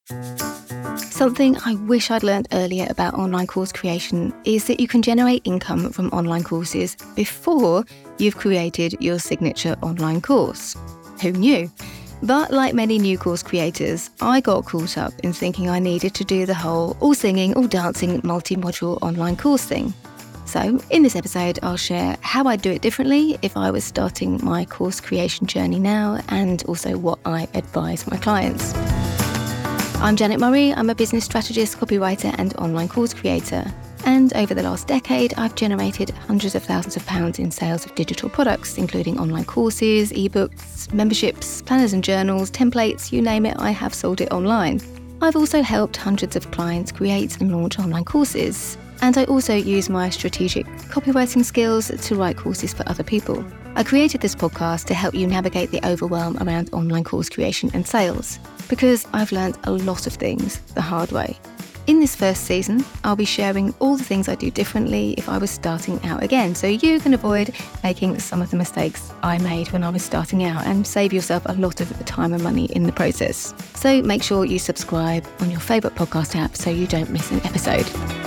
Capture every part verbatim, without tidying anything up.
Something I wish I'd learned earlier about online course creation is that you can generate income from online courses before you've created your signature online course. Who knew? But like many new course creators, I got caught up in thinking I needed to do the whole all singing, all dancing, multi-module online course thing. So in this episode, I'll share how I'd do it differently if I was starting my course creation journey now, and also what I advise my clients. I'm Janet Murray. I'm a business strategist, copywriter and online course creator. And over the last decade, I've generated hundreds of thousands of pounds in sales of digital products, including online courses, ebooks, memberships, planners and journals, templates, you name it, I have sold it online. I've also helped hundreds of clients create and launch online courses. And I also use my strategic copywriting skills to write courses for other people. I created this podcast to help you navigate the overwhelm around online course creation and sales, because I've learned a lot of things the hard way. In this first season, I'll be sharing all the things I do differently if I was starting out again, so you can avoid making some of the mistakes I made when I was starting out and save yourself a lot of time and money in the process. So make sure you subscribe on your favourite podcast app so you don't miss an episode.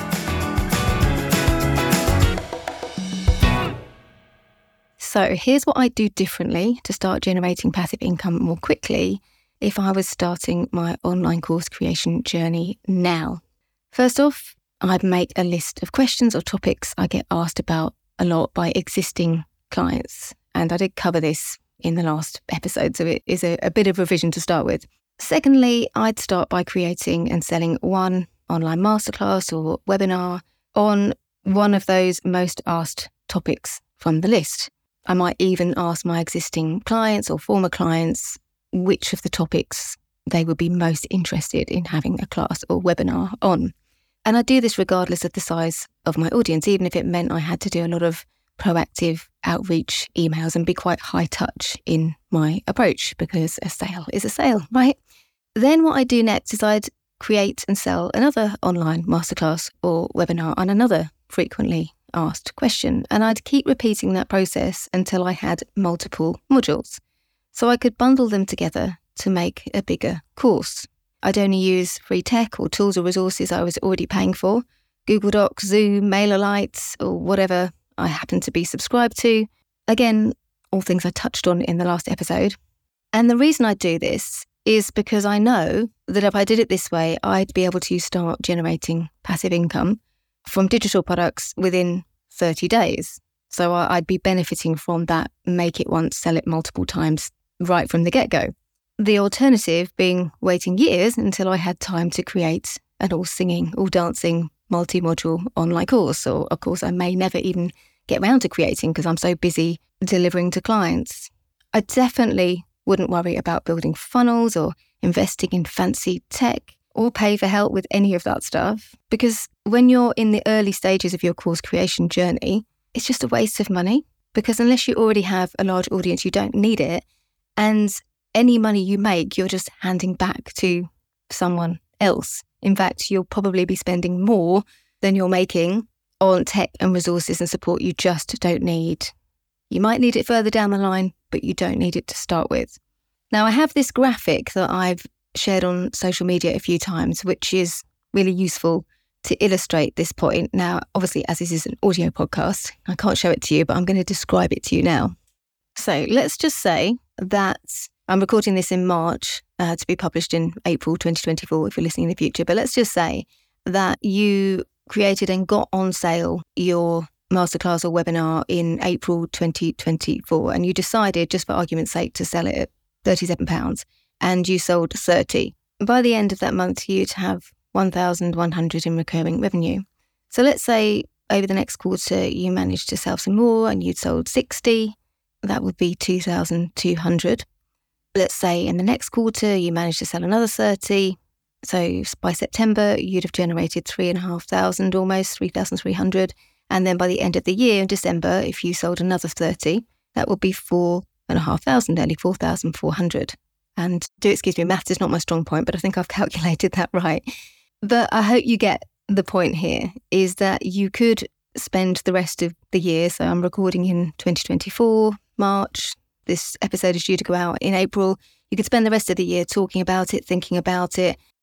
So here's what I'd do differently to start generating passive income more quickly if I was starting my online course creation journey now. First off, I'd make a list of questions or topics I get asked about a lot by existing clients. And I did cover this in the last episode, so it is a, a bit of revision to start with. Secondly, I'd start by creating and selling one online masterclass or webinar on one of those most asked topics from the list. I might even ask my existing clients or former clients which of the topics they would be most interested in having a class or webinar on. And I do this regardless of the size of my audience, even if it meant I had to do a lot of proactive outreach emails and be quite high touch in my approach, because a sale is a sale, right? Then what I do next is I'd create and sell another online masterclass or webinar on another frequently asked question, and I'd keep repeating that process until I had multiple modules, so I could bundle them together to make a bigger course. I'd only use free tech or tools or resources I was already paying for, Google Docs, Zoom, MailerLite, or whatever I happened to be subscribed to. Again, all things I touched on in the last episode. And the reason I do this is because I know that if I did it this way, I'd be able to start generating passive income from digital products within thirty days. So I'd be benefiting from that make it once, sell it multiple times right from the get-go. The alternative being waiting years until I had time to create an all singing, all dancing, multi-module online course, or a course I may never even get around to creating because I'm so busy delivering to clients. I definitely wouldn't worry about building funnels or investing in fancy tech or pay for help with any of that stuff, because when you're in the early stages of your course creation journey, it's just a waste of money, because unless you already have a large audience, you don't need it. And any money you make, you're just handing back to someone else. In fact, you'll probably be spending more than you're making on tech and resources and support you just don't need. You might need it further down the line, but you don't need it to start with. Now, I have this graphic that I've shared on social media a few times, which is really useful to illustrate this point. Now, obviously, as this is an audio podcast, I can't show it to you, but I'm going to describe it to you now. So let's just say that I'm recording this in March uh, to be published in April twenty twenty-four if you're listening in the future. But let's just say that you created and got on sale your masterclass or webinar in April twenty twenty-four, and you decided, just for argument's sake, to sell it at thirty-seven pounds, and you sold thirty. By the end of that month, you'd have one thousand one hundred in recurring revenue. So let's say over the next quarter, you managed to sell some more and you'd sold sixty. That would be two thousand two hundred. Let's say in the next quarter, you managed to sell another thirty. So by September, you'd have generated three thousand five hundred, almost three thousand three hundred. And then by the end of the year, in December, if you sold another thirty, that would be four thousand five hundred, nearly four thousand four hundred. And do excuse me, maths is not my strong point, but I think I've calculated that right. But I hope you get the point here, is that you could spend the rest of the year, so I'm recording in twenty twenty-four, March, this episode is due to go out in April. You could spend the rest of the year talking about it, thinking about it,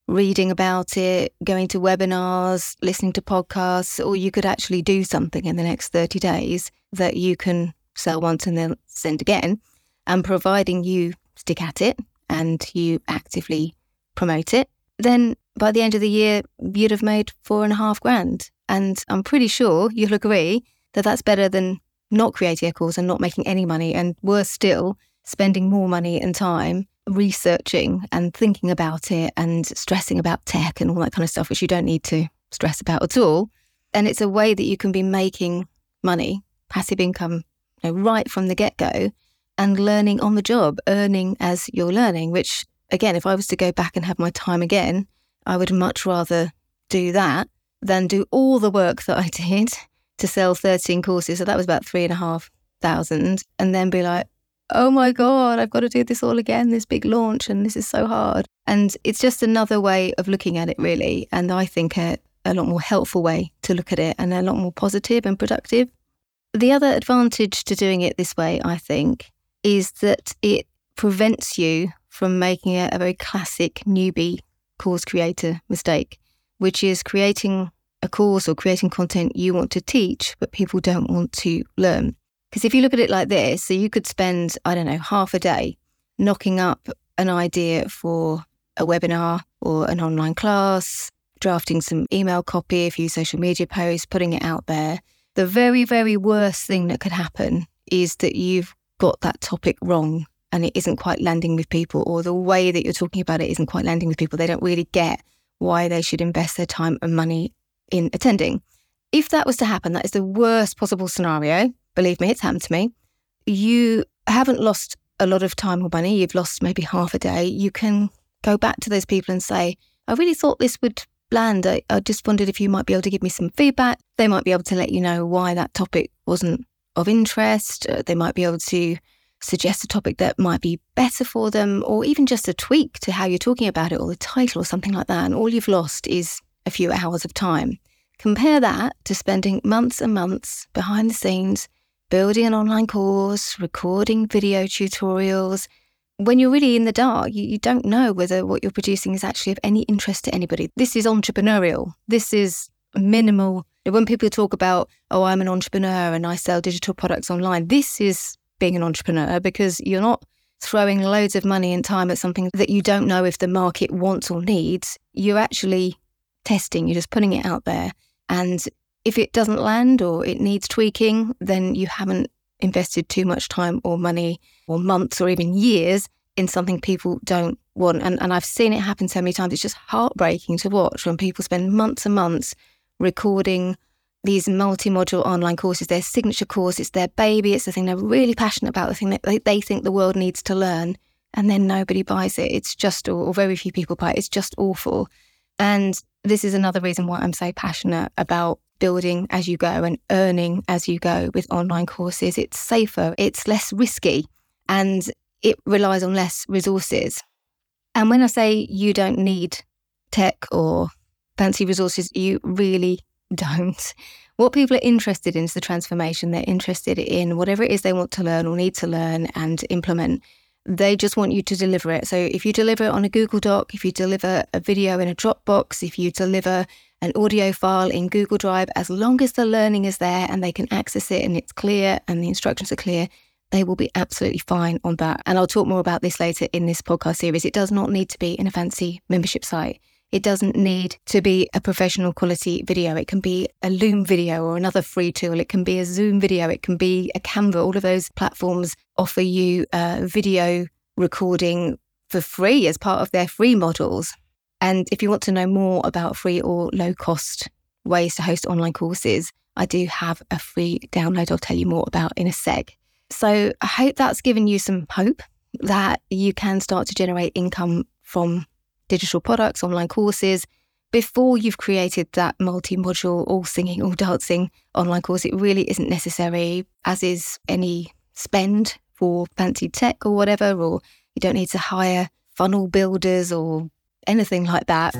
reading about it, going to webinars, listening to podcasts, or you could actually do something in the next thirty days that you can sell once and then send again. And providing you stick at it and you actively promote it, then by the end of the year, you'd have made four and a half grand. And I'm pretty sure you'll agree that that's better than not creating a course and not making any money, and worse still, spending more money and time researching and thinking about it and stressing about tech and all that kind of stuff, which you don't need to stress about at all. And it's a way that you can be making money, passive income, you know, right from the get-go, and learning on the job, earning as you're learning, which, again, if I was to go back and have my time again, I would much rather do that than do all the work that I did to sell thirteen courses. So that was about three and a half thousand, and then be like, oh my God, I've got to do this all again, this big launch, and this is so hard. And it's just another way of looking at it, really. And I think a, a lot more helpful way to look at it, and a lot more positive and productive. The other advantage to doing it this way, I think, is that it prevents you from making a, a very classic newbie course creator mistake, which is creating a course or creating content you want to teach, but people don't want to learn. Because if you look at it like this, so you could spend, I don't know, half a day knocking up an idea for a webinar or an online class, drafting some email copy, a few social media posts, putting it out there. The very, very worst thing that could happen is that you've got that topic wrong and it isn't quite landing with people, or the way that you're talking about it isn't quite landing with people. They don't really get why they should invest their time and money in attending. If that was to happen, that is the worst possible scenario. Believe me, it's happened to me. You haven't lost a lot of time or money. You've lost maybe half a day. You can go back to those people and say, I really thought this would land. I, I just wondered if you might be able to give me some feedback. They might be able to let you know why that topic wasn't of interest. Uh, they might be able to suggest a topic that might be better for them, or even just a tweak to how you're talking about it, or the title or something like that. And all you've lost is a few hours of time. Compare that to spending months and months behind the scenes, building an online course, recording video tutorials. When you're really in the dark, you, you don't know whether what you're producing is actually of any interest to anybody. This is entrepreneurial. This is minimal. When people talk about, oh, I'm an entrepreneur and I sell digital products online, this is being an entrepreneur, because you're not throwing loads of money and time at something that you don't know if the market wants or needs. You're actually testing. You're just putting it out there. And if it doesn't land or it needs tweaking, then you haven't invested too much time or money or months or even years in something people don't want. And, and I've seen it happen so many times. It's just heartbreaking to watch when people spend months and months recording these multi-module online courses, their signature course. It's their baby. It's the thing they're really passionate about, the thing that they, they think the world needs to learn. And then nobody buys it. It's just, or very few people buy it. It's just awful. And this is another reason why I'm so passionate about building as you go and earning as you go with online courses. It's safer, it's less risky, and it relies on less resources. And when I say you don't need tech or fancy resources, you really don't. What people are interested in is the transformation. They're interested in whatever it is they want to learn or need to learn and implement. They just want you to deliver it. So if you deliver it on a Google Doc, if you deliver a video in a Dropbox, if you deliver an audio file in Google Drive, as long as the learning is there and they can access it and it's clear and the instructions are clear, they will be absolutely fine on that. And I'll talk more about this later in this podcast series. It does not need to be in a fancy membership site. It doesn't need to be a professional quality video. It can be a Loom video or another free tool. It can be a Zoom video. It can be a Canva. All of those platforms offer you uh, video recording for free as part of their free models. And if you want to know more about free or low cost ways to host online courses, I do have a free download I'll tell you more about in a sec. So I hope that's given you some hope that you can start to generate income from digital products, online courses, before you've created that multi-module, all singing, all dancing online course. It really isn't necessary, as is any spend for fancy tech or whatever, or you don't need to hire funnel builders or anything like that.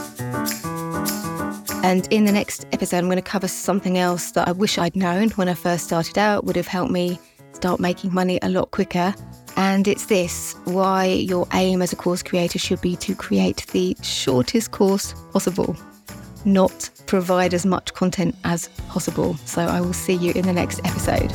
And in the next episode, I'm going to cover something else that I wish I'd known when I first started out, would have helped me start making money a lot quicker. And it's this, why your aim as a course creator should be to create the shortest course possible, not provide as much content as possible. So I will see you in the next episode.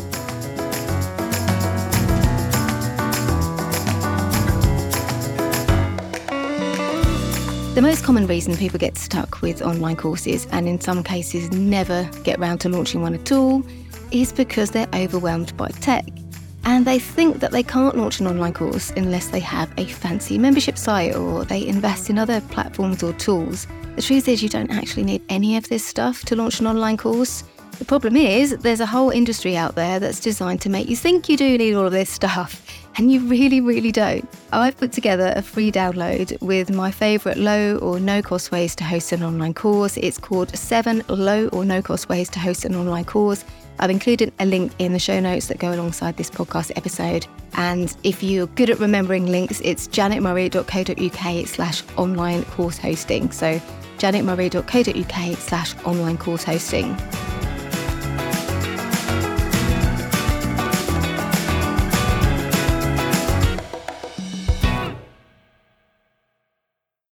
The most common reason people get stuck with online courses, and in some cases never get round to launching one at all, is because they're overwhelmed by tech. And they think that they can't launch an online course unless they have a fancy membership site or they invest in other platforms or tools. The truth is you don't actually need any of this stuff to launch an online course. The problem is there's a whole industry out there that's designed to make you think you do need all of this stuff, and you really, really don't. I've put together a free download with my favourite low or no cost ways to host an online course. It's called seven low or no cost ways to host an online course. I've included a link in the show notes that go alongside this podcast episode. And if you're good at remembering links, it's janetmurray.co.uk slash online course hosting. So janetmurray.co.uk slash online course hosting.